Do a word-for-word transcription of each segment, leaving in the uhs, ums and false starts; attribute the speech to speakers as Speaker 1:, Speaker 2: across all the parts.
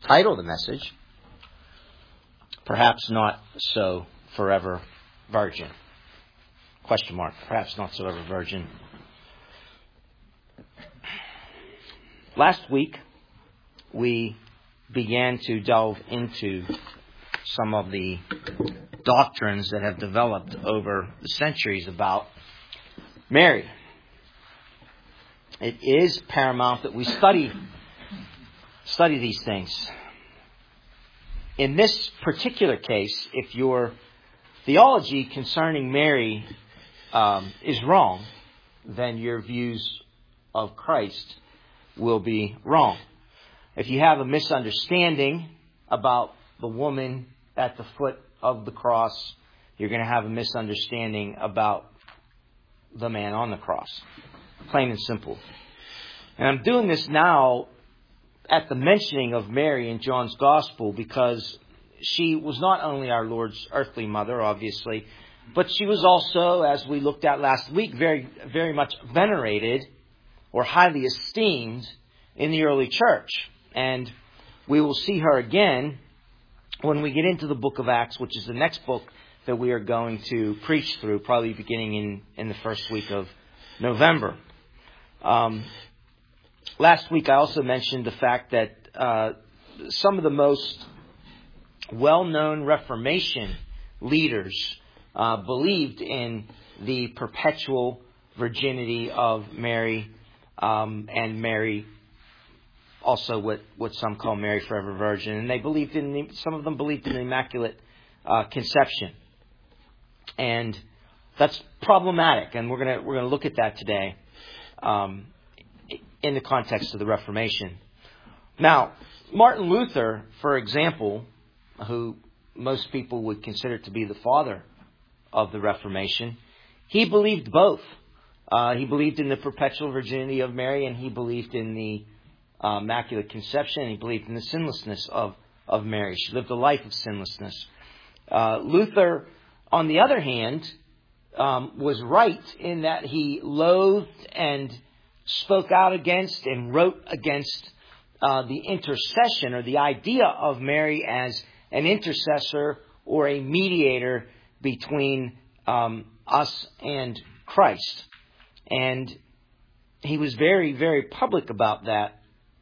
Speaker 1: title of the message, Perhaps Not So Forever Virgin. Question mark. Perhaps not so ever virgin. Last week, we began to delve into some of the doctrines that have developed over the centuries about Mary. It is paramount that we study study these things. In this particular case, if your theology concerning Mary um, is wrong, then your views of Christ will be wrong. If you have a misunderstanding about the woman at the foot of the cross, you're going to have a misunderstanding about the man on the cross. Plain and simple. And I'm doing this now at the mentioning of Mary in John's Gospel because she was not only our Lord's earthly mother, obviously, but she was also, as we looked at last week, very, very much venerated or highly esteemed in the early church. And we will see her again when we get into the book of Acts, which is the next book that we are going to preach through, probably beginning in, in the first week of November. Um, last week I also mentioned the fact that uh, some of the most well-known Reformation leaders uh, believed in the perpetual virginity of Mary, um, and Mary also what, what some call Mary Forever Virgin. And they believed in the, some of them believed in the Immaculate uh, Conception. And that's problematic, and we're gonna we're gonna look at that today um, in the context of the Reformation. Now, Martin Luther, for example, who most people would consider to be the father of the Reformation, he believed both. Uh, he believed in the perpetual virginity of Mary, and he believed in the uh, Immaculate Conception, and he believed in the sinlessness of, of Mary. She lived a life of sinlessness. Uh, Luther, on the other hand, um, was right in that he loathed and spoke out against and wrote against uh, the intercession or the idea of Mary as an intercessor or a mediator between um, us and Christ. And he was very, very public about that.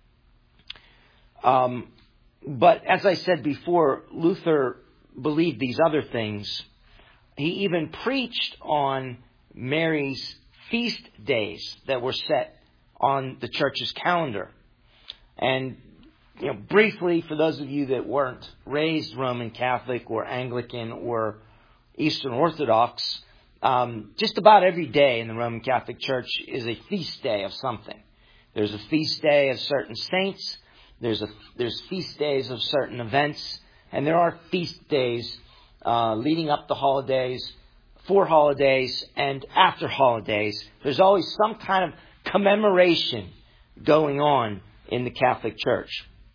Speaker 1: Um, but as I said before, Luther believed these other things. He even preached on Mary's feast days that were set on the church's calendar. And, you know, briefly, for those of you that weren't raised Roman Catholic or Anglican or Eastern Orthodox, um, just about every day in the Roman Catholic Church is a feast day of something. There's a feast day of certain saints. There's a there's feast days of certain events. And there are feast days uh, leading up to holidays, for holidays, and after holidays. There's always some kind of commemoration going on in the Catholic Church.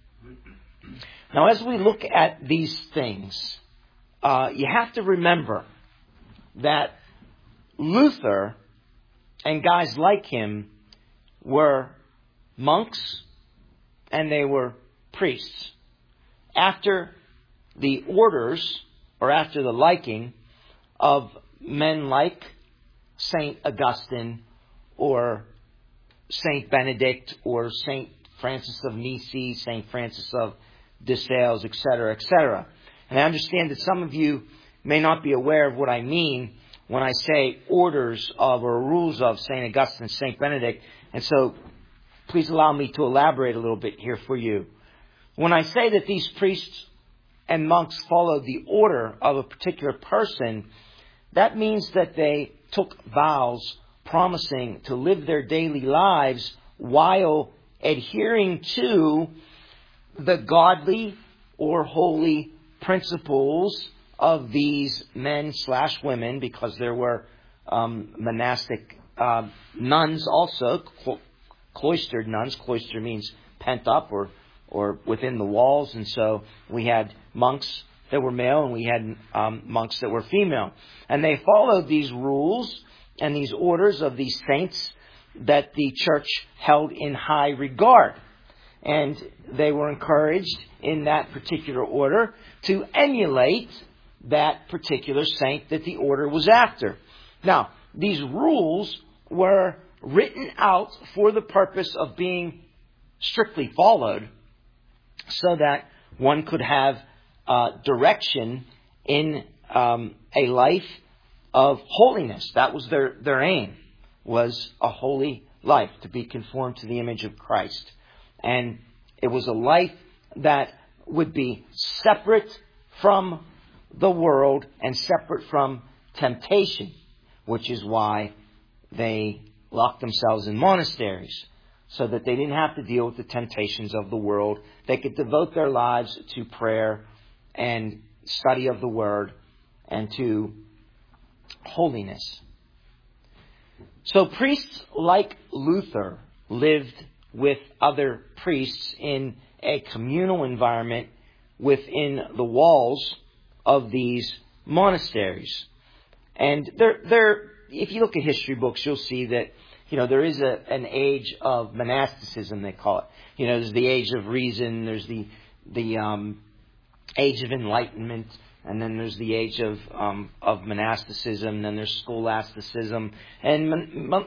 Speaker 1: Now, as we look at these things, uh, you have to remember that Luther and guys like him were monks and they were priests. After the orders, or after the liking of men like Saint Augustine or Saint Benedict or Saint Francis of Assisi, Saint Francis of de Sales, et cetera, et cetera. And I understand that some of you may not be aware of what I mean when I say orders of or rules of Saint Augustine and Saint Benedict. And so please allow me to elaborate a little bit here for you. When I say that these priests and monks followed the order of a particular person, that means that they took vows promising to live their daily lives while adhering to the godly or holy principles of these men slash women, because there were um, monastic uh, nuns also, clo- cloistered nuns. Cloister means pent up or or within the walls, and so we had monks that were male and we had um, monks that were female. And they followed these rules and these orders of these saints that the church held in high regard. And they were encouraged in that particular order to emulate that particular saint that the order was after. Now, these rules were written out for the purpose of being strictly followed so that one could have uh, direction in um, a life of holiness. That was their, their aim, was a holy life, to be conformed to the image of Christ. And it was a life that would be separate from the world and separate from temptation, which is why they locked themselves in monasteries, so that they didn't have to deal with the temptations of the world. They could devote their lives to prayer and study of the Word and to holiness. So priests like Luther lived with other priests in a communal environment within the walls of these monasteries. And there, there, if you look at history books, you'll see that, you know, there is a, an age of monasticism, they call it. You know, there's the age of reason, there's the, the, um, age of enlightenment, and then there's the age of, um, of monasticism, then there's scholasticism. And mon, mon,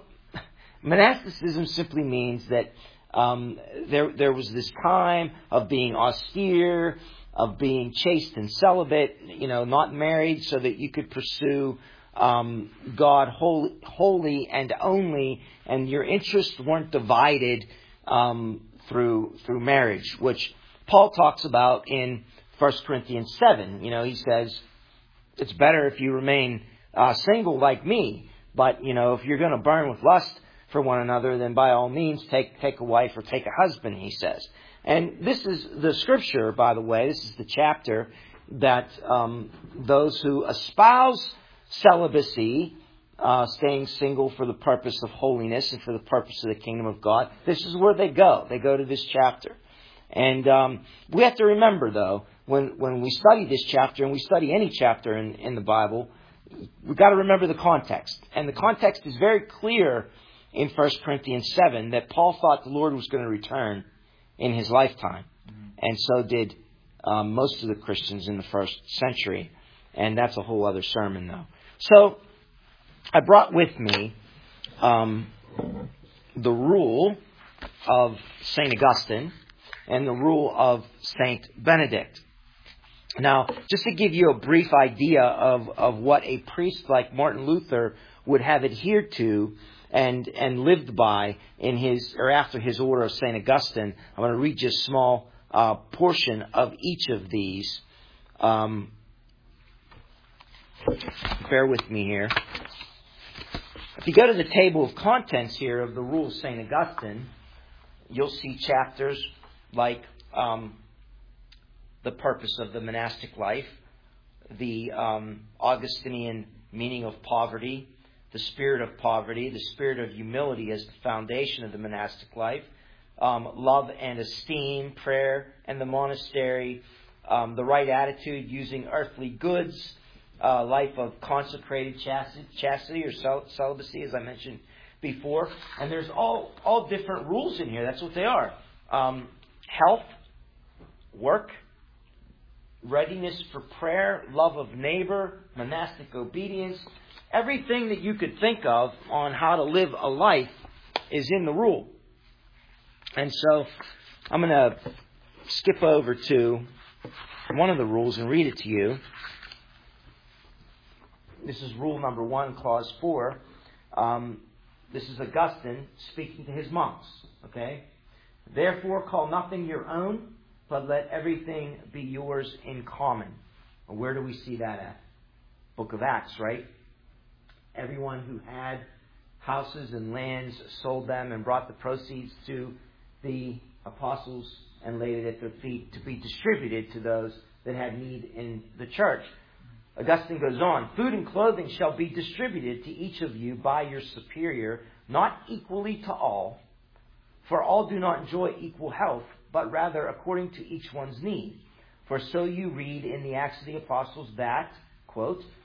Speaker 1: monasticism simply means that, um, there, there was this time of being austere, of being chaste and celibate, you know, not married, so that you could pursue um, God wholly, wholly and only, and your interests weren't divided um, through through marriage, which Paul talks about in First Corinthians seven. You know, he says it's better if you remain uh, single like me, but you know, if you're going to burn with lust for one another, then by all means take take a wife or take a husband, he says. And this is the scripture, by the way, this is the chapter that um, those who espouse celibacy, uh, staying single for the purpose of holiness and for the purpose of the kingdom of God, this is where they go. They go to this chapter. And um, we have to remember, though, when, when we study this chapter, and we study any chapter in, in the Bible, we've got to remember the context. And the context is very clear in First Corinthians seven that Paul thought the Lord was going to return in his lifetime. Mm-hmm. And so did um, most of the Christians in the first century. And that's a whole other sermon, though. So I brought with me um, the rule of Saint Augustine and the rule of Saint Benedict. Now, just to give you a brief idea of, of what a priest like Martin Luther would have adhered to and and lived by in his or after his order of Saint Augustine, I'm going to read just a small uh, portion of each of these. Um, bear with me here. If you go to the table of contents here of the Rule of Saint Augustine, you'll see chapters like um, the purpose of the monastic life, the um, Augustinian meaning of poverty, the spirit of poverty, the spirit of humility as the foundation of the monastic life, um, love and esteem, prayer and the monastery, um, the right attitude using earthly goods, uh, life of consecrated chastity, chastity or cel- celibacy, as I mentioned before. And there's all, all different rules in here. That's what they are. Um, health, work, readiness for prayer, love of neighbor, monastic obedience. Everything that you could think of on how to live a life is in the rule. And so I'm going to skip over to one of the rules and read it to you. This is rule number one, clause four. Um, this is Augustine speaking to his monks. Okay? Therefore, call nothing your own, but let everything be yours in common. Where do we see that at? Book of Acts, right? Everyone who had houses and lands sold them and brought the proceeds to the apostles and laid it at their feet to be distributed to those that had need in the church. Augustine goes on, food and clothing shall be distributed to each of you by your superior, not equally to all, for all do not enjoy equal health, but rather according to each one's need. For so you read in the Acts of the Apostles that, quote,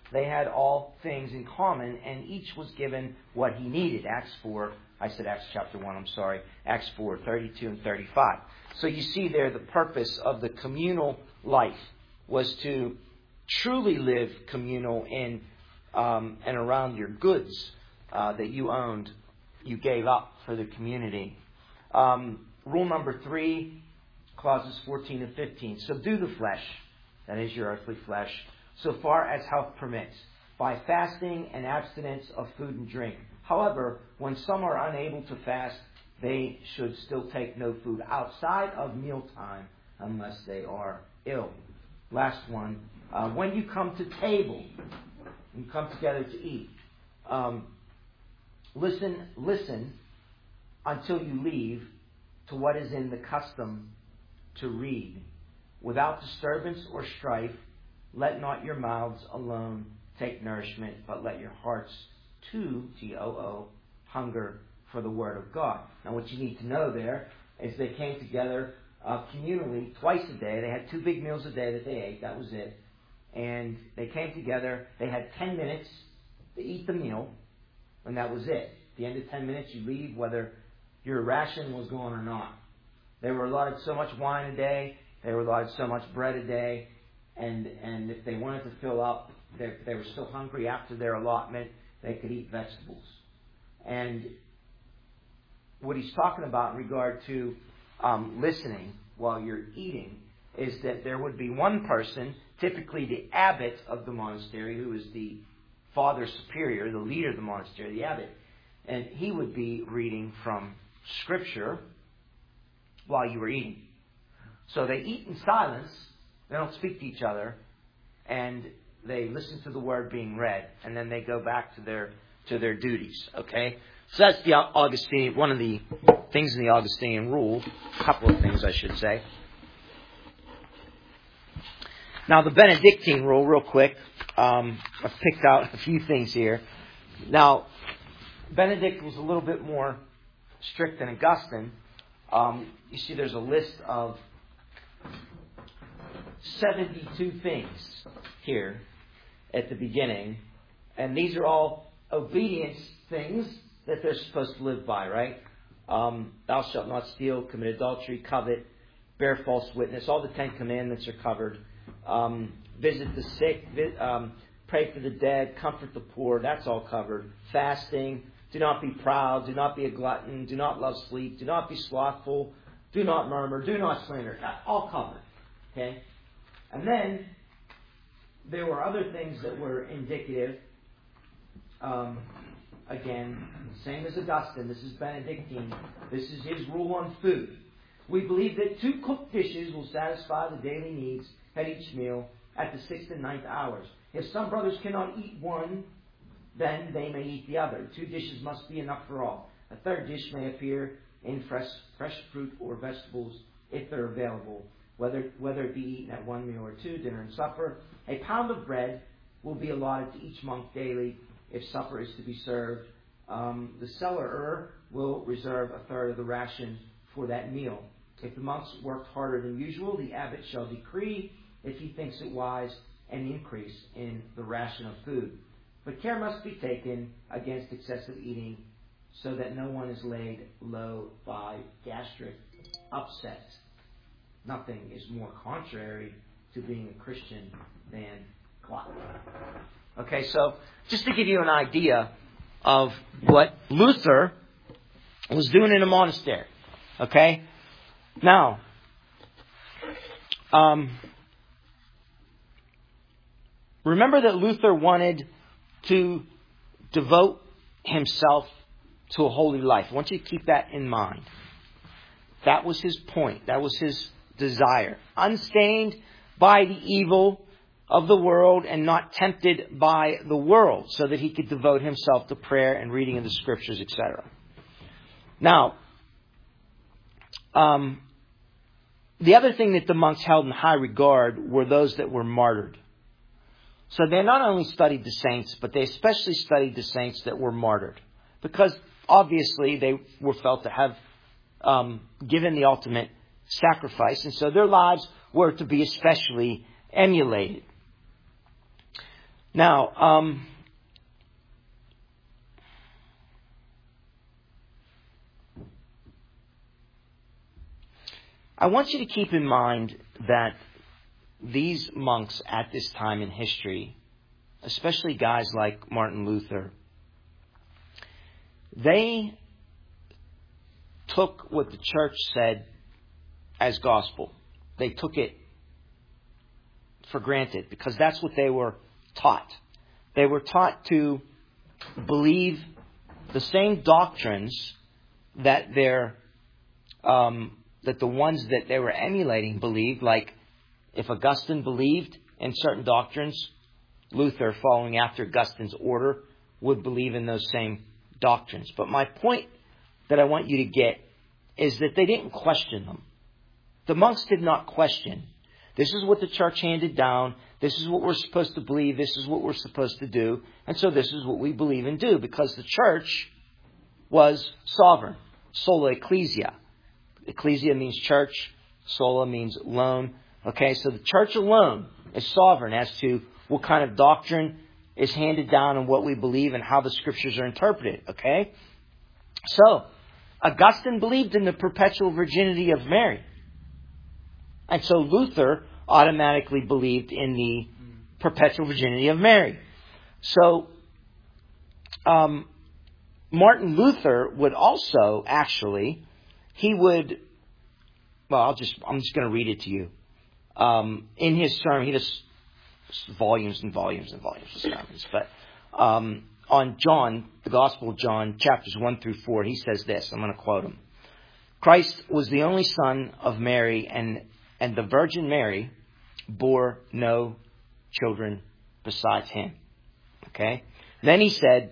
Speaker 1: they had all things in common, and each was given what he needed. Acts four, I said Acts chapter one, I'm sorry. Acts four, thirty-two and thirty-five. So you see there the purpose of the communal life was to truly live communal in um, and around your goods uh, that you owned, you gave up for the community. Um, rule number three, clauses fourteen and fifteen. Subdue the flesh, that is your earthly flesh, so far as health permits, by fasting and abstinence of food and drink. However, when some are unable to fast, they should still take no food outside of mealtime unless they are ill. Last one, uh, when you come to table, you come together to eat, um, listen, listen until you leave to what is in the custom to read. Without disturbance or strife, let not your mouths alone take nourishment, but let your hearts too, T O O, hunger for the Word of God. Now what you need to know there is they came together uh, communally twice a day. They had two big meals a day that they ate. That was it. And they came together. They had ten minutes to eat the meal, and that was it. At the end of ten minutes, you leave whether your ration was gone or not. They were allotted so much wine a day. They were allotted so much bread a day. And and if they wanted to fill up, they, they were still hungry after their allotment, they could eat vegetables. And what he's talking about in regard to um, listening while you're eating is that there would be one person, typically the abbot of the monastery, who is the father superior, the leader of the monastery, the abbot, and he would be reading from Scripture while you were eating. So they eat in silence, they don't speak to each other, and they listen to the word being read, and then they go back to their to their duties. Okay, so that's the Augustinian, one of the things in the Augustinian rule. A couple of things, I should say. Now, the Benedictine rule, real quick. Um, I've picked out a few things here. Now, Benedict was a little bit more strict than Augustine. Um, you see, there's a list of seventy-two things here at the beginning. And these are all obedience things that they're supposed to live by, right? Um, thou shalt not steal, commit adultery, covet, bear false witness. All the Ten Commandments are covered. Um, visit the sick, vi- um, pray for the dead, comfort the poor. That's all covered. Fasting. Do not be proud. Do not be a glutton. Do not love sleep. Do not be slothful. Do not murmur. Do not slander. All covered. Okay? And then there were other things that were indicative. Um, again, same as Augustine. This is Benedictine. This is his rule on food. We believe that two cooked dishes will satisfy the daily needs at each meal at the sixth and ninth hours. If some brothers cannot eat one, then they may eat the other. Two dishes must be enough for all. A third dish may appear in fresh, fresh fruit or vegetables if they're available, whether, whether it be eaten at one meal or two, dinner and supper. A pound of bread will be allotted to each monk daily if supper is to be served. Um, the cellarer will reserve a third of the ration for that meal. If the monks worked harder than usual, the abbot shall decree, if he thinks it wise, an increase in the ration of food. But care must be taken against excessive eating so that no one is laid low by gastric upset. Nothing is more contrary to being a Christian than gluttony. Okay, so just to give you an idea of what Luther was doing in a monastery. Okay? Now, um, remember that Luther wanted to devote himself to a holy life. I want you to keep that in mind. That was his point. That was his desire. Unstained by the evil of the world and not tempted by the world, so that he could devote himself to prayer and reading of the Scriptures, et cetera. Now, um, the other thing that the monks held in high regard were those that were martyred. So they not only studied the saints, but they especially studied the saints that were martyred. Because obviously they were felt to have um, given the ultimate sacrifice. And so their lives were to be especially emulated. Now, um, I want you to keep in mind that these monks at this time in history, especially guys like Martin Luther, they took what the church said as gospel. They took it for granted because that's what they were taught. They were taught to believe the same doctrines that their um, that the ones that they were emulating believed. Like if Augustine believed in certain doctrines, Luther, following after Augustine's order, would believe in those same doctrines. But my point that I want you to get is that they didn't question them. The monks did not question. This is what the church handed down. This is what we're supposed to believe. This is what we're supposed to do. And so this is what we believe and do, because the church was sovereign. Sola ecclesia. Ecclesia means church. Sola means alone. Okay, so the church alone is sovereign as to what kind of doctrine is handed down and what we believe and how the scriptures are interpreted. Okay? So, Augustine believed in the perpetual virginity of Mary. And so Luther automatically believed in the perpetual virginity of Mary. So, um, Martin Luther would also actually, he would, well, I'll just, I'm just going to read it to you. Um, in his sermon, he does volumes and volumes and volumes of sermons, but um, on John, the Gospel of John, chapters one through four, he says this. I'm going to quote him. Christ was the only son of Mary, and and the Virgin Mary bore no children besides him. Okay? Then he said,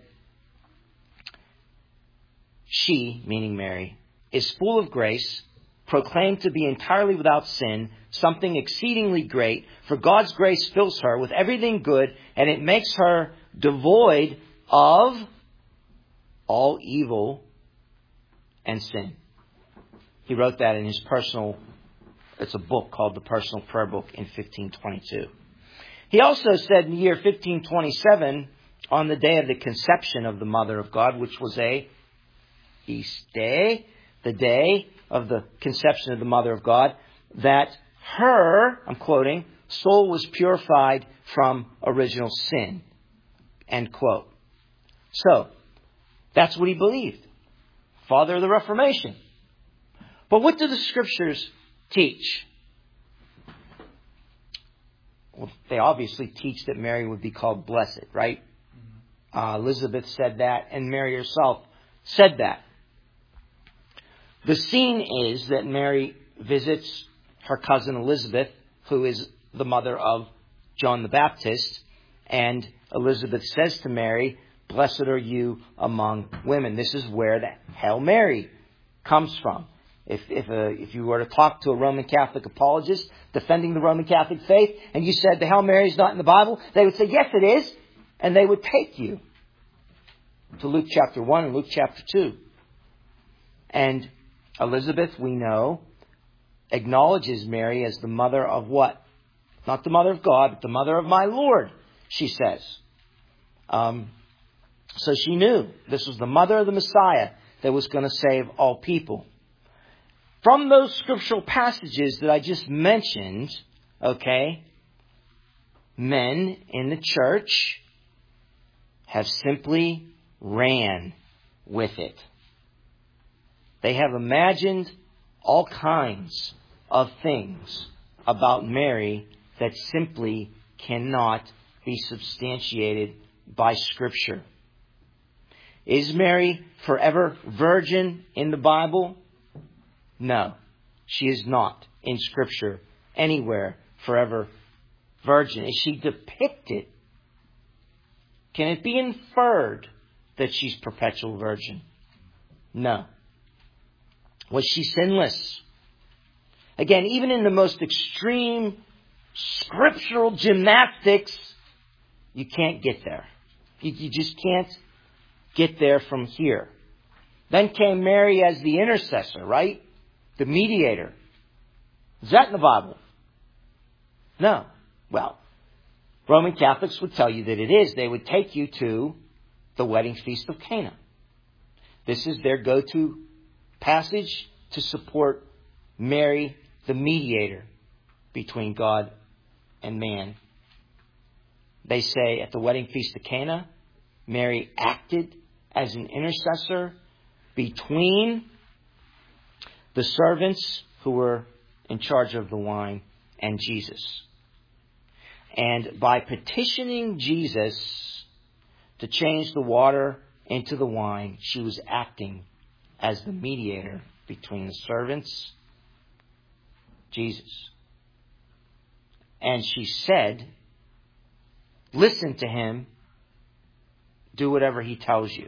Speaker 1: she, meaning Mary, is full of grace, proclaimed to be entirely without sin, something exceedingly great, for God's grace fills her with everything good, and it makes her devoid of all evil and sin. He wrote that in his personal, it's a book called the Personal Prayer Book in fifteen twenty-two. He also said in the year fifteen twenty-seven, on the day of the conception of the Mother of God, which was a feast day, the day of the conception of the Mother of God, that her, I'm quoting, soul was purified from original sin. End quote. So, that's what he believed. Father of the Reformation. But what do the scriptures teach? Well, they obviously teach that Mary would be called blessed, right? Uh, Elizabeth said that, and Mary herself said that. The scene is that Mary visits her cousin Elizabeth, who is the mother of John the Baptist, and Elizabeth says to Mary, blessed are you among women. This is where the Hail Mary comes from. If if, a, if you were to talk to a Roman Catholic apologist defending the Roman Catholic faith, and you said the Hail Mary is not in the Bible, they would say, yes, it is. And they would take you to Luke chapter one and Luke chapter two. And Elizabeth, we know, acknowledges Mary as the mother of what? Not the mother of God, but the mother of my Lord, she says. Um, so she knew this was the mother of the Messiah that was going to save all people. From those scriptural passages that I just mentioned, okay, men in the church have simply ran with it. They have imagined all kinds of things about Mary that simply cannot be substantiated by Scripture. Is Mary forever virgin in the Bible? No, she is not in Scripture anywhere forever virgin. Is she depicted? Can it be inferred that she's perpetual virgin? No. Was she sinless? Again, even in the most extreme scriptural gymnastics, you can't get there. You, you just can't get there from here. Then came Mary as the intercessor, right? The mediator. Is that in the Bible? No. Well, Roman Catholics would tell you that it is. They would take you to the wedding feast of Cana. This is their go-to passage to support Mary, the mediator between God and man. They say at the wedding feast of Cana, Mary acted as an intercessor between the servants who were in charge of the wine and Jesus. And by petitioning Jesus to change the water into the wine, she was acting as the mediator between the servants, Jesus. And she said, listen to him, do whatever he tells you.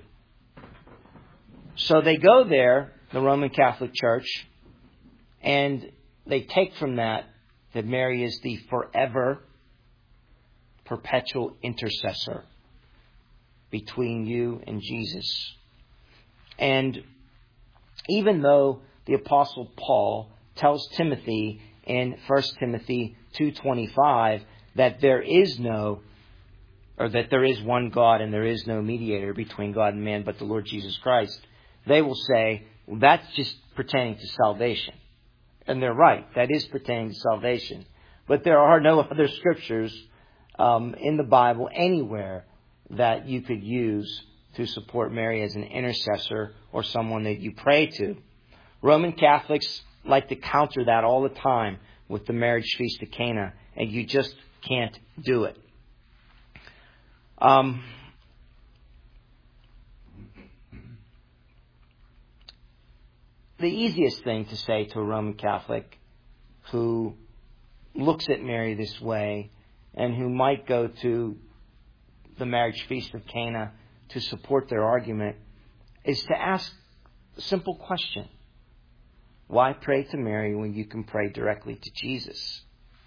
Speaker 1: So they go there, the Roman Catholic Church, and they take from that that Mary is the forever, perpetual intercessor between you and Jesus. And even though the Apostle Paul tells Timothy in First Timothy two twenty-five that there is no, or that there is one God and there is no mediator between God and man but the Lord Jesus Christ, they will say, well, that's just pertaining to salvation. And they're right. That is pertaining to salvation. But there are no other scriptures um, in the Bible anywhere that you could use to support Mary as an intercessor or someone that you pray to. Roman Catholics like to counter that all the time with the marriage feast of Cana, and you just can't do it. Um, the easiest thing to say to a Roman Catholic who looks at Mary this way and who might go to the marriage feast of Cana to support their argument is to ask a simple question. Why pray to Mary when you can pray directly to Jesus?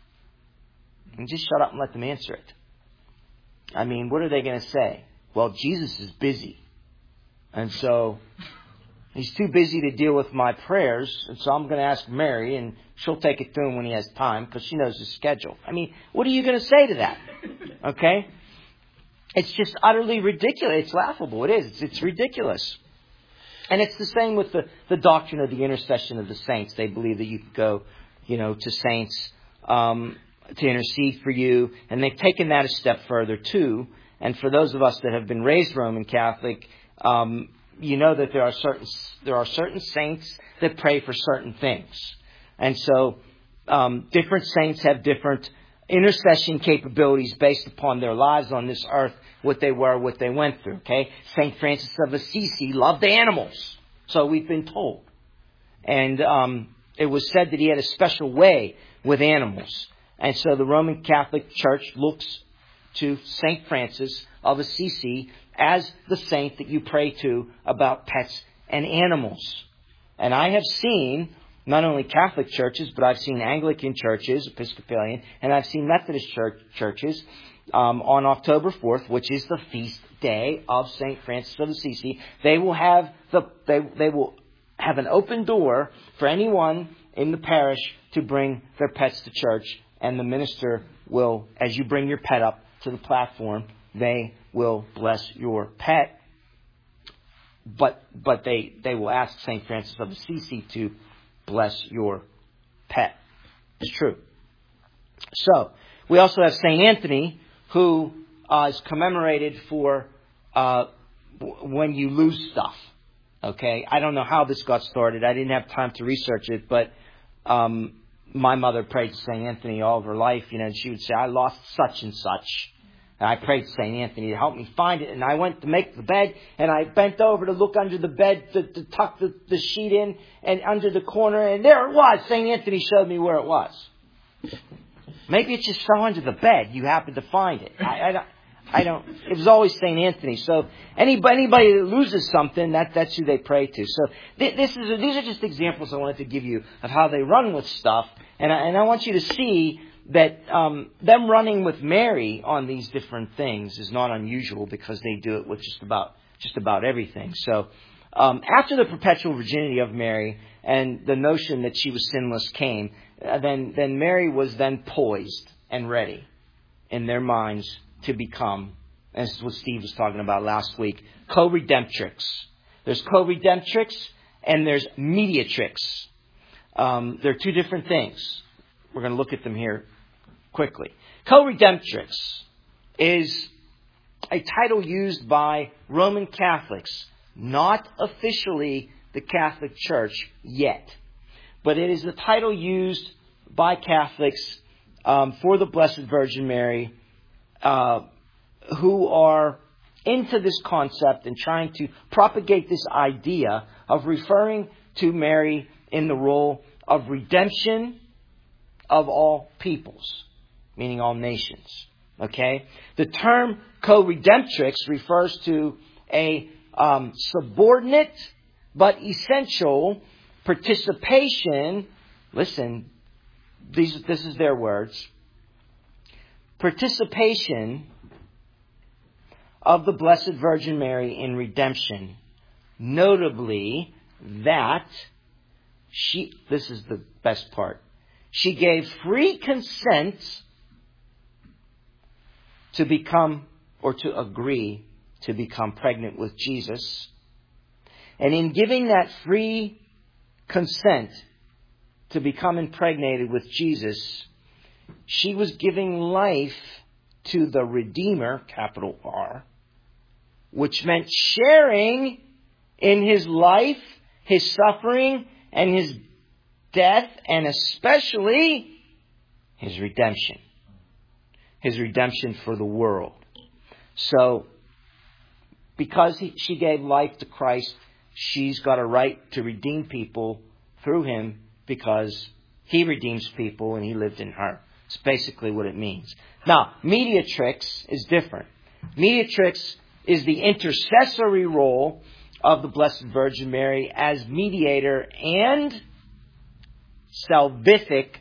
Speaker 1: And just shut up and let them answer it. I mean, what are they going to say? Well, Jesus is busy. And so he's too busy to deal with my prayers. And so I'm going to ask Mary, and she'll take it to him when he has time because she knows his schedule. I mean, what are you going to say to that? Okay? It's just utterly ridiculous. It's laughable. It is. It's, it's ridiculous. And it's the same with the, the doctrine of the intercession of the saints. They believe that you can go, you know, to saints um, to intercede for you. And they've taken that a step further too. And for those of us that have been raised Roman Catholic, um, you know that there are certain there are certain saints that pray for certain things. And so um, different saints have different intercession capabilities based upon their lives on this earth, what they were, what they went through. Okay, Saint Francis of Assisi loved animals, so we've been told, and um, it was said that he had a special way with animals, and so the Roman Catholic Church looks to Saint Francis of Assisi as the saint that you pray to about pets and animals. And I have seen not only Catholic churches, but I've seen Anglican churches, Episcopalian, and I've seen Methodist church, churches um, on October fourth, which is the feast day of Saint Francis of Assisi. They will have the they they will have an open door for anyone in the parish to bring their pets to church, and the minister will, as you bring your pet up to the platform, they will bless your pet. But but they, they will ask Saint Francis of Assisi to bless your pet. It's true. So, we also have Saint Anthony, who uh, is commemorated for uh, w- when you lose stuff. Okay? I don't know how this got started. I didn't have time to research it, but um, my mother prayed to Saint Anthony all of her life. You know, and she would say, I lost such and such. And I prayed to Saint Anthony to help me find it. And I went to make the bed, and I bent over to look under the bed to, to tuck the, the sheet in and under the corner. And there it was. Saint Anthony showed me where it was. Maybe it just fell under the bed. You happened to find it. I, I, don't, I don't. It was always Saint Anthony. So anybody, anybody that loses something, that, that's who they pray to. So th- this is these are just examples I wanted to give you of how they run with stuff. And I, and I want you to see that um, them running with Mary on these different things is not unusual, because they do it with just about just about everything. So um, after the perpetual virginity of Mary and the notion that she was sinless came, uh, then then Mary was then poised and ready. in their minds to become, and this is what Steve was talking about last week, co-redemptrix. There's co-redemptrix and there's mediatrix. Um, they're two different things. We're going to look at them here quickly. Co-redemptrix is a title used by Roman Catholics, not officially the Catholic Church yet, but it is the title used by Catholics um, for the Blessed Virgin Mary, uh, who are into this concept and trying to propagate this idea of referring to Mary in the role of redemption of all peoples, meaning all nations. Okay? The term co-redemptrix refers to a um, subordinate but essential participation. Listen, these, this is their words. Participation of the Blessed Virgin Mary in redemption. Notably that she, this is the best part, she gave free consent to become or to agree to become pregnant with Jesus. And in giving that free consent to become impregnated with Jesus, she was giving life to the Redeemer, capital R, which meant sharing in His life, His suffering, and His death, and especially His redemption. His redemption for the world. So, because he, she gave life to Christ, she's got a right to redeem people through Him because He redeems people and He lived in her. It's basically what it means. Now, mediatrix is different. Mediatrix is the intercessory role of the Blessed Virgin Mary as mediator and salvific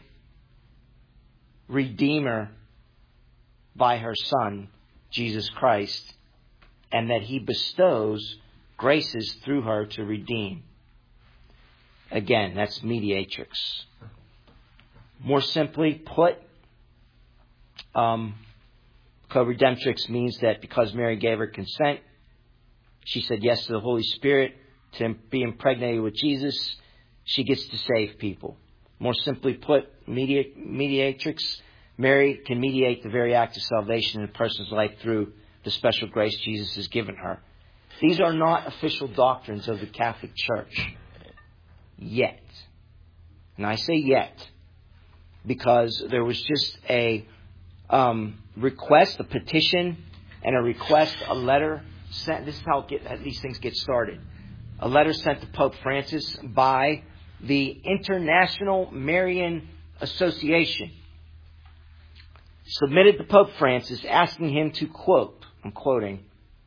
Speaker 1: redeemer by her Son, Jesus Christ, and that He bestows graces through her to redeem. Again, that's mediatrix. More simply put, um, co-redemptrix means that because Mary gave her consent, she said yes to the Holy Spirit to be impregnated with Jesus, she gets to save people. More simply put, media, mediatrix, Mary can mediate the very act of salvation in a person's life through the special grace Jesus has given her. These are not official doctrines of the Catholic Church. Yet. And I say yet because there was just a um, request, a petition, and a request, a letter sent. This is how get, these things get started. A letter sent to Pope Francis by the International Marian Association, submitted to Pope Francis asking him to quote, I'm quoting,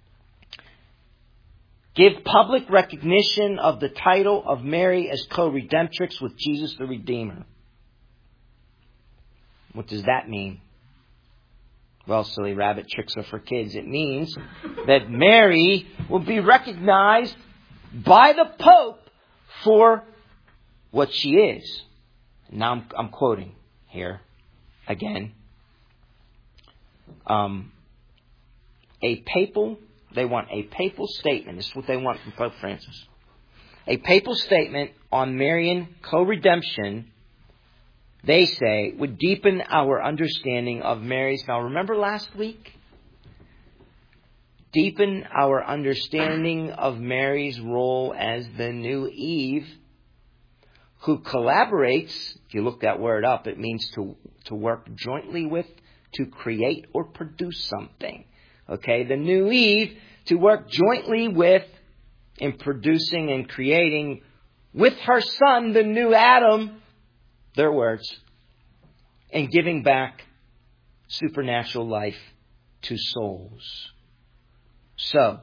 Speaker 1: give public recognition of the title of Mary as co-redemptrix with Jesus the Redeemer. What does that mean? Well, silly rabbit, tricks are for kids. It means that Mary will be recognized by the Pope for what she is. Now I'm, I'm quoting here again. Um, a papal, they want a papal statement. This is what they want from Pope Francis. A papal statement on Marian co-redemption, they say, would deepen our understanding of Mary's. Now remember last week? Deepen our understanding of Mary's role as the new Eve, who collaborates. If you look that word up, it means to, to work jointly with, to create or produce something. Okay, the new Eve, to work jointly with, in producing and creating with her Son, the new Adam, their words, and giving back supernatural life to souls. So,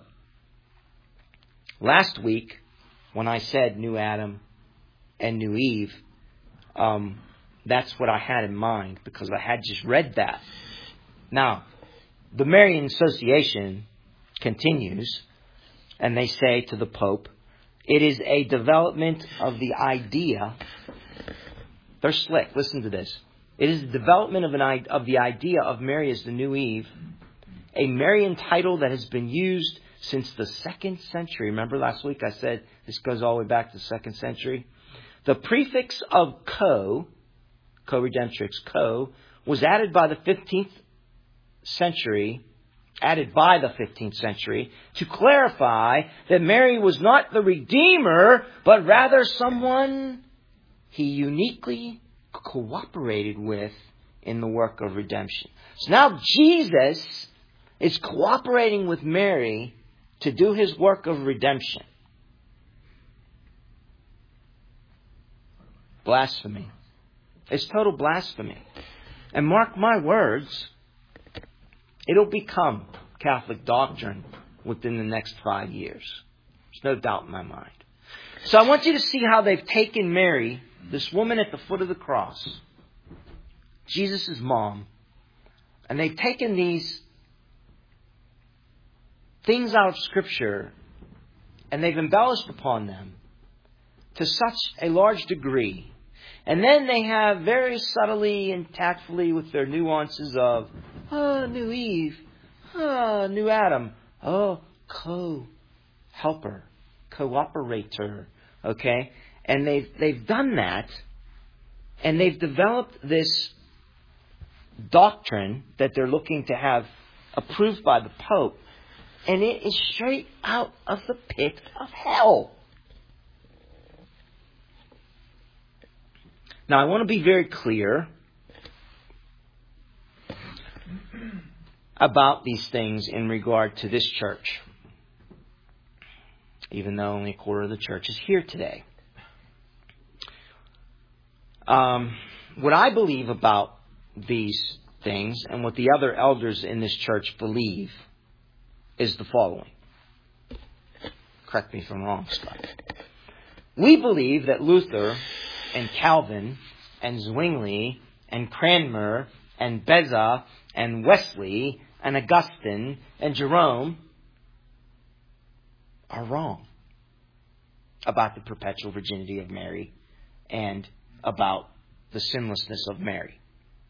Speaker 1: last week, when I said new Adam and new Eve, um, that's what I had in mind because I had just read that. Now, the Marian Association continues, and they say to the Pope, it is a development of the idea. They're slick. Listen to this. It is the development of, an, of the idea of Mary as the new Eve, a Marian title that has been used since the second century. Remember last week I said this goes all the way back to the second century? The prefix of co, co-redemptrix, co, was added by the fifteenth century, added by the fifteenth century, to clarify that Mary was not the Redeemer, but rather someone he uniquely cooperated with in the work of redemption. So now Jesus is cooperating with Mary to do his work of redemption. Blasphemy. It's total blasphemy. And mark my words, it'll become Catholic doctrine within the next five years. There's no doubt in my mind. So I want you to see how they've taken Mary, this woman at the foot of the cross, Jesus' mom, and they've taken these things out of Scripture and they've embellished upon them to such a large degree. And then they have very subtly and tactfully with their nuances of, oh, new Eve, oh, new Adam, oh, co-helper, cooperator, okay? And they've, they've done that, and they've developed this doctrine that they're looking to have approved by the Pope, and it is straight out of the pit of hell. Now, I want to be very clear about these things in regard to this church, even though only a quarter of the church is here today. Um, what I believe about these things and what the other elders in this church believe is the following. Correct me if I'm wrong, Scott. We believe that Luther and Calvin and Zwingli and Cranmer and Beza and Wesley and Augustine and Jerome are wrong about the perpetual virginity of Mary and about the sinlessness of Mary.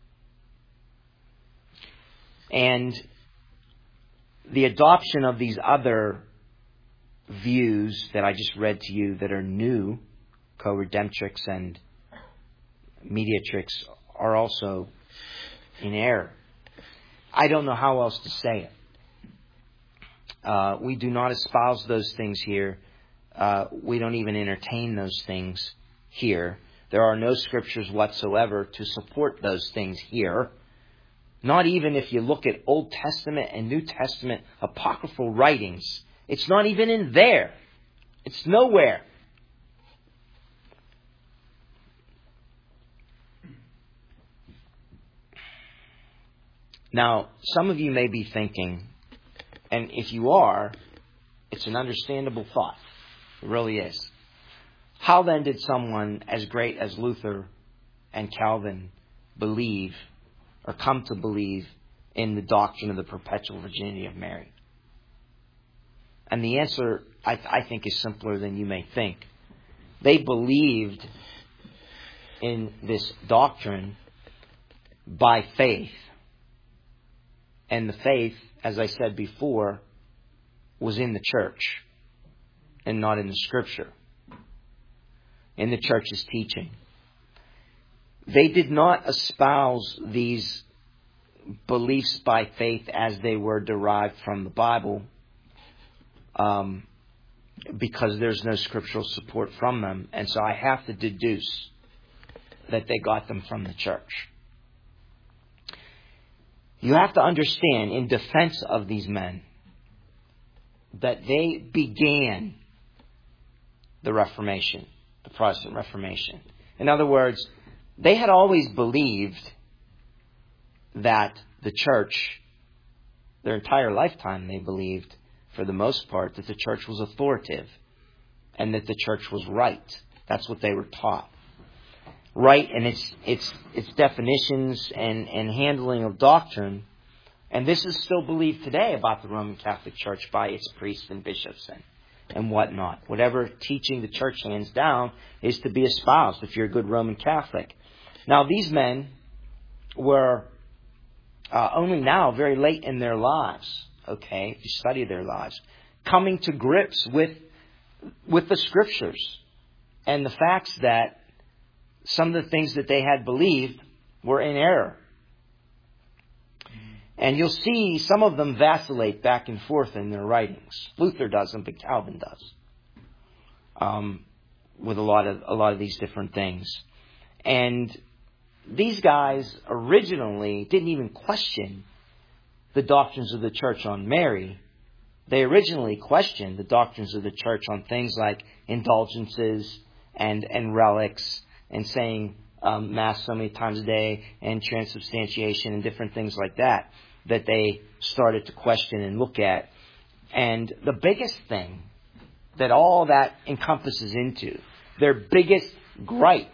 Speaker 1: And the adoption of these other views that I just read to you that are new, co-redemptrix and mediatrix, are also in error. I don't know how else to say it. Uh, we do not espouse those things here. Uh, we don't even entertain those things here. There are no scriptures whatsoever to support those things here. Not even if you look at Old Testament and New Testament apocryphal writings. It's not even in there. It's nowhere. Now, some of you may be thinking, and if you are, it's an understandable thought. It really is. How then did someone as great as Luther and Calvin believe or come to believe in the doctrine of the perpetual virginity of Mary? And the answer, I, I think, is simpler than you may think. They believed in this doctrine by faith. And the faith, as I said before, was in the church and not in the Scripture, in the church's teaching. They did not espouse these beliefs by faith as they were derived from the Bible, um, because there's no scriptural support from them. And so I have to deduce that they got them from the church. You have to understand, in defense of these men, that they began the Reformation, the Protestant Reformation. In other words, they had always believed that the church, their entire lifetime they believed, for the most part, that the church was authoritative and that the church was right. That's what they were taught. Right in its its its definitions and, and handling of doctrine. And this is still believed today about the Roman Catholic Church by its priests and bishops and, and whatnot. Whatever teaching the church hands down is to be espoused if you're a good Roman Catholic. Now, these men were uh, only now, very late in their lives, okay, if you study their lives, coming to grips with with the Scriptures and the facts that some of the things that they had believed were in error. And you'll see some of them vacillate back and forth in their writings. Luther doesn't, but Calvin does. Um, with a lot of a lot of these different things. And these guys originally didn't even question the doctrines of the church on Mary. They originally questioned the doctrines of the church on things like indulgences and, and relics and saying um, Mass so many times a day and transubstantiation and different things like that that they started to question and look at. And the biggest thing that all that encompasses into, their biggest gripe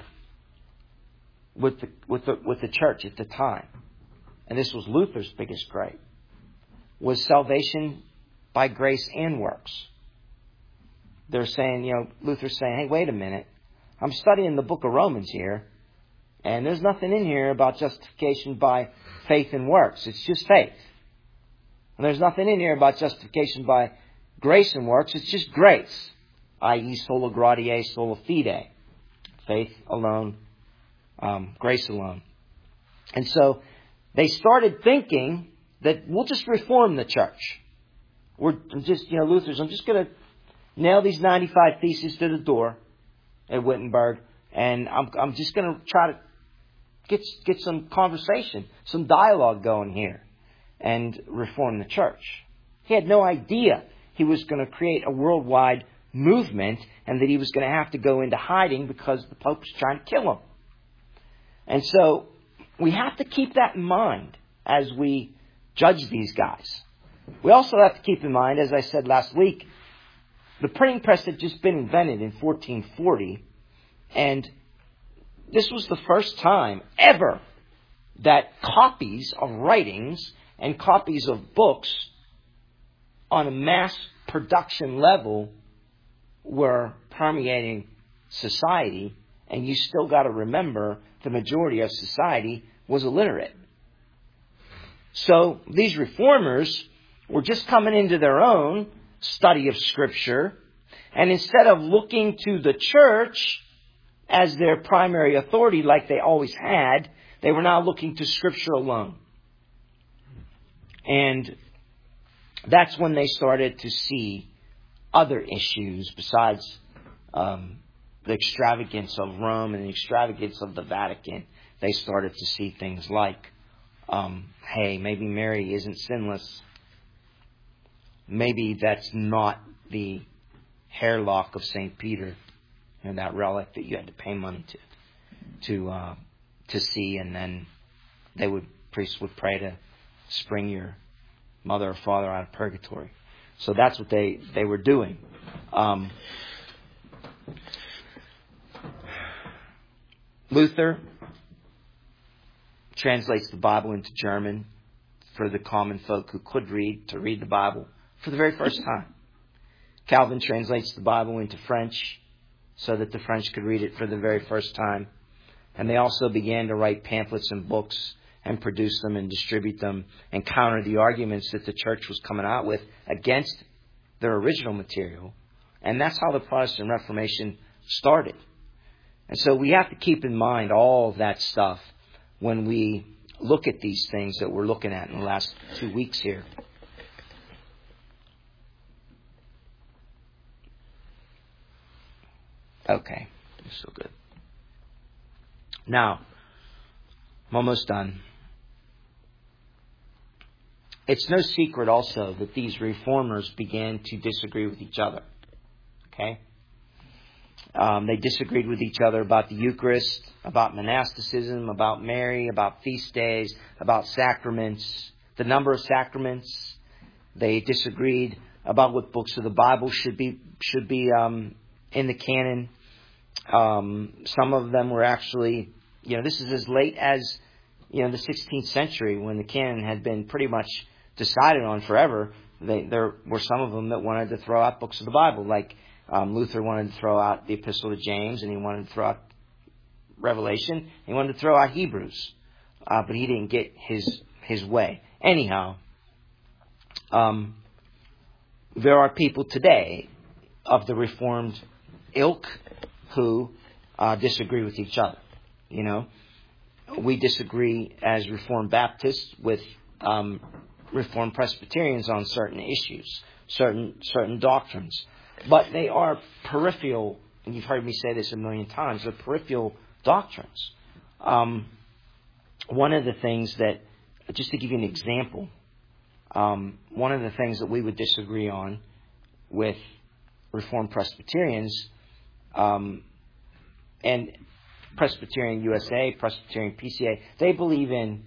Speaker 1: with the, with the, with the church at the time, and this was Luther's biggest gripe, was salvation by grace and works. They're saying, you know, Luther's saying, hey, wait a minute. I'm studying the book of Romans here, and there's nothing in here about justification by faith and works. It's just faith. And there's nothing in here about justification by grace and works. It's just grace, that is sola gratia, sola fide. Faith alone, um, grace alone. And so they started thinking that we'll just reform the church. We're just, you know, Luther's, I'm just going to nail these ninety-five theses to the door at Wittenberg, and I'm, I'm just going to try to get, get some conversation, some dialogue going here, and reform the church. He had no idea he was going to create a worldwide movement and that he was going to have to go into hiding because the Pope was trying to kill him. And so we have to keep that in mind as we judge these guys. We also have to keep in mind, as I said last week, the printing press had just been invented in fourteen forty, and this was the first time ever that copies of writings and copies of books on a mass production level were permeating society, and you still got to remember the majority of society was illiterate. So these reformers were just coming into their own study of Scripture, and instead of looking to the church as their primary authority like they always had, they were now looking to Scripture alone. And that's when they started to see other issues besides um, the extravagance of Rome and the extravagance of the Vatican. They started to see things like, um, hey, maybe Mary isn't sinless. Maybe that's not the hairlock of Saint Peter, you know, that relic that you had to pay money to to uh, to see, and then they would priests would pray to spring your mother or father out of purgatory. So that's what they, they were doing. Um, Luther translates the Bible into German for the common folk who could read, to read the Bible for the very first time. Calvin translates the Bible into French so that the French could read it for the very first time. And they also began to write pamphlets and books and produce them and distribute them and counter the arguments that the church was coming out with against their original material. And that's how the Protestant Reformation started. And so we have to keep in mind all of that stuff when we look at these things that we're looking at in the last two weeks here. Okay, so good. Now, I'm almost done. It's no secret also that these reformers began to disagree with each other. Okay? Um, they disagreed with each other about the Eucharist, about monasticism, about Mary, about feast days, about sacraments, the number of sacraments. They disagreed about what books of the Bible should be should be um, in the canon. Um, some of them were actually, you know, this is as late as, you know, the sixteenth century, when the canon had been pretty much decided on forever. They, there were some of them that wanted to throw out books of the Bible, like um, Luther wanted to throw out the Epistle to James, and he wanted to throw out Revelation, and he wanted to throw out Hebrews. uh, but he didn't get his his way. Anyhow, um, there are people today of the Reformed ilk who uh, disagree with each other. You know, we disagree as Reformed Baptists with um, Reformed Presbyterians on certain issues, certain certain doctrines, but they are peripheral. And you've heard me say this a million times. They're peripheral doctrines. Um, one of the things that, just to give you an example, um, one of the things that we would disagree on with Reformed Presbyterians, um, and Presbyterian U S A, Presbyterian P C A, they believe in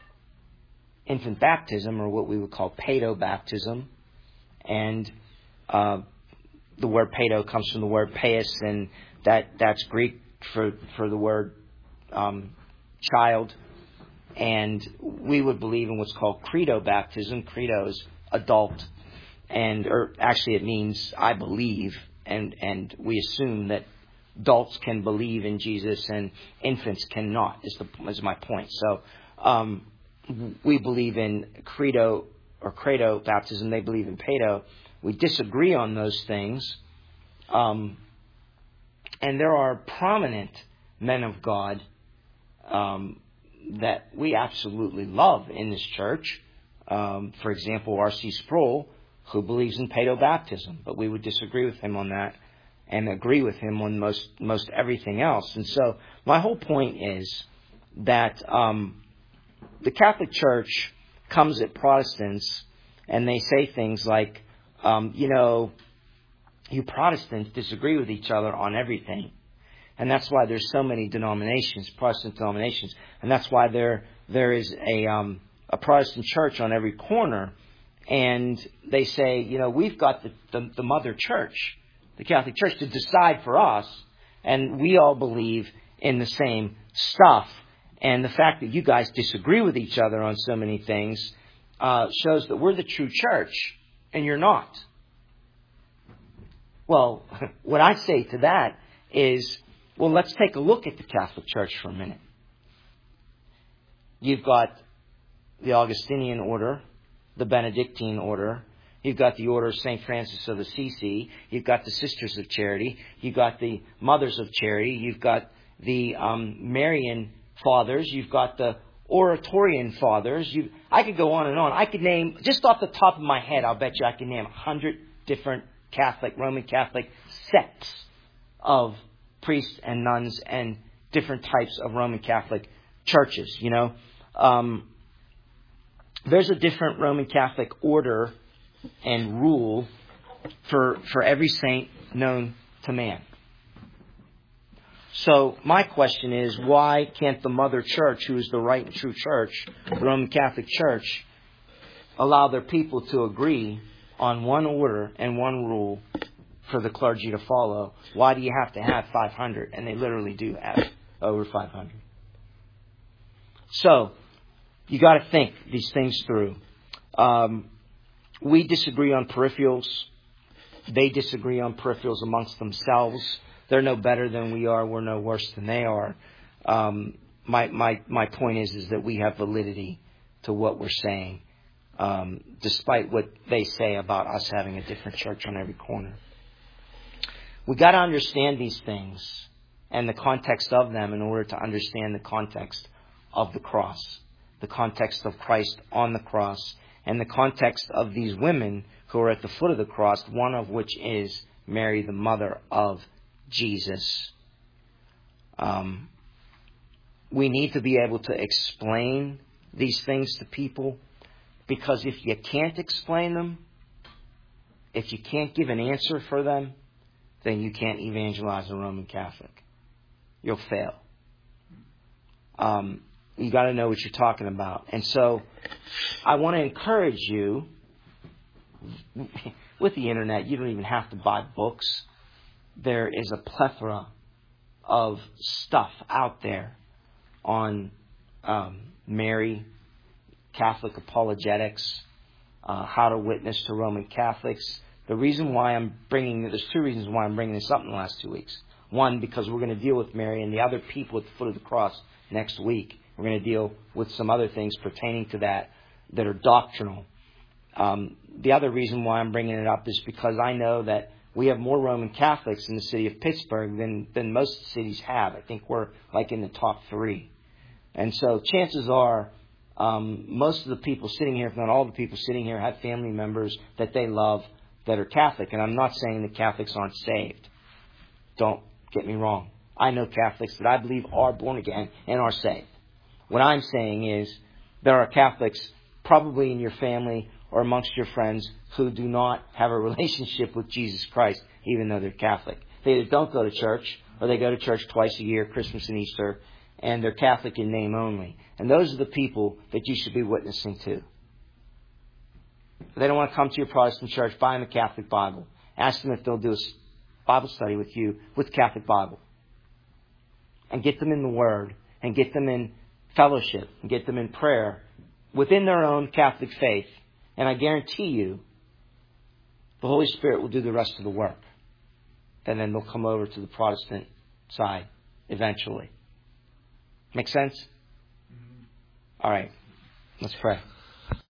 Speaker 1: infant baptism, or what we would call paedo-baptism. And uh, the word paedo comes from the word pais, and that, that's Greek for, for the word um, child. And we would believe in what's called credo baptism. Credo is adult, and or actually it means I believe, and, and we assume that adults can believe in Jesus and infants cannot, is, the, is my point. So um, we believe in credo or credo baptism. They believe in paedo. We disagree on those things. Um, and there are prominent men of God um, that we absolutely love in this church. Um, for example, R C Sproul, who believes in paedo baptism, but we would disagree with him on that and agree with him on most most everything else. And so my whole point is that um, the Catholic Church comes at Protestants and they say things like, um, you know, you Protestants disagree with each other on everything. And that's why there's so many denominations, Protestant denominations. And that's why there there is a um, a Protestant church on every corner. And they say, you know, we've got the, the, the mother church, the Catholic Church, to decide for us. And we all believe in the same stuff. And the fact that you guys disagree with each other on so many things uh, shows that we're the true church and you're not. Well, what I say to that is, well, let's take a look at the Catholic Church for a minute. You've got the Augustinian order, the Benedictine order. You've got the order of Saint Francis of Assisi. You've got the Sisters of Charity. You've got the Mothers of Charity. You've got the um, Marian Fathers. You've got the Oratorian Fathers. You, I could go on and on. I could name, just off the top of my head, I'll bet you I can name a hundred different Catholic, Roman Catholic sects of priests and nuns and different types of Roman Catholic churches, you know. Um, there's a different Roman Catholic order and rule for for every saint known to man. So my question is, why can't the Mother Church, who is the right and true church, the Roman Catholic Church, allow their people to agree on one order and one rule for the clergy to follow? Why do you have to have five hundred? And they literally do have over five hundred. So you got to think these things through. Um, we disagree on peripherals. They disagree on peripherals amongst themselves. They're no better than we are. We're no worse than they are. Um, my my my point is is that we have validity to what we're saying, um, despite what they say about us having a different church on every corner. We got to understand these things and the context of them in order to understand the context of the cross, the context of Christ on the cross, and the context of these women who are at the foot of the cross, one of which is Mary, the mother of Jesus. Um, we need to be able to explain these things to people, because if you can't explain them, if you can't give an answer for them, then you can't evangelize a Roman Catholic. You'll fail. Um, you got to know what you're talking about. And so I want to encourage you, with the internet, you don't even have to buy books. There is a plethora of stuff out there on um, Mary, Catholic apologetics, uh, how to witness to Roman Catholics. The reason why I'm bringing, there's two reasons why I'm bringing this up in the last two weeks. One, because we're going to deal with Mary and the other people at the foot of the cross next week. We're going to deal with some other things pertaining to that that are doctrinal. Um, the other reason why I'm bringing it up is because I know that we have more Roman Catholics in the city of Pittsburgh than, than most cities have. I think we're like in the top three. And so chances are um, most of the people sitting here, if not all the people sitting here, have family members that they love that are Catholic. And I'm not saying that Catholics aren't saved. Don't get me wrong. I know Catholics that I believe are born again and are saved. What I'm saying is there are Catholics probably in your family or amongst your friends who do not have a relationship with Jesus Christ, even though they're Catholic. They either don't go to church, or they go to church twice a year, Christmas and Easter, and they're Catholic in name only. And those are the people that you should be witnessing to. If they don't want to come to your Protestant church, buy them a Catholic Bible. Ask them if they'll do a Bible study with you with Catholic Bible. And get them in the Word, and get them in fellowship, and get them in prayer within their own Catholic faith. And I guarantee you, the Holy Spirit will do the rest of the work. And then they'll come over to the Protestant side eventually. Make sense? All right. Let's pray.